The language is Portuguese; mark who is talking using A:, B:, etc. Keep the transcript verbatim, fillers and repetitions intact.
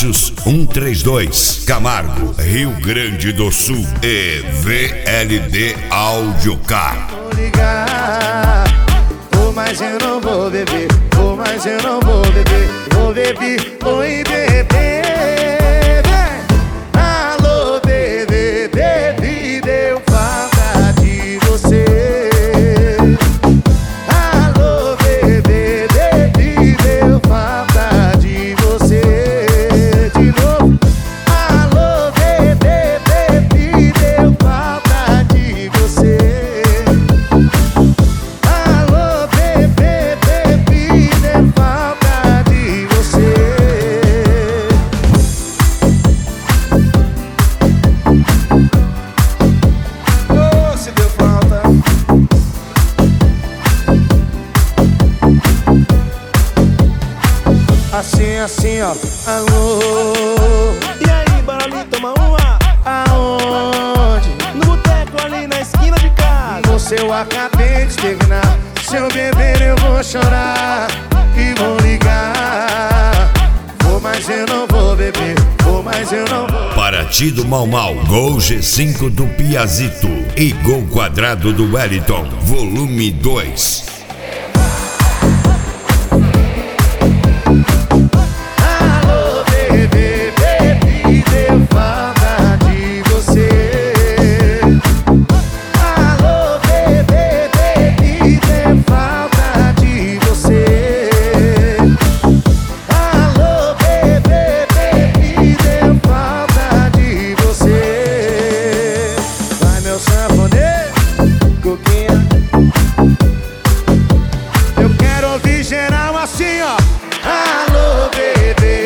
A: Lexus cento e trinta e dois, Camargo, Rio Grande do Sul e V L D Audiocar.
B: Vou ligar, vou, mas eu não vou beber, vou, mas eu não vou beber, vou beber, oi bebê. Alô bebê, bebê, deu falta de você. Alô bebê, bebê, deu falta de você. De novo. Alô bebê, bebê, deu falta de você. Alô bebê, bebê, deu falta de você. Oh, se deu falta. Assim, assim, ó. Alô.
C: E aí, bora ali tomar uma?
B: Aonde?
C: No boteco ali na esquina de casa.
B: No seu acabei de terminar. Se eu beber eu vou chorar e vou ligar. Vou, mas eu não vou beber. Vou, mas eu não vou.
A: Paraty do Mau Mau, Gol G cinco do Piazito e Gol Quadrado do Wellington, volume dois.
B: Alô bebê, bebê, deu falta de você. Alô bebê, bebê, deu falta de você. Alô bebê, bebê, deu falta de você. Vai meu sanfoneiro, coquinha. Eu quero ouvir geral assim, ó. Alô bebê,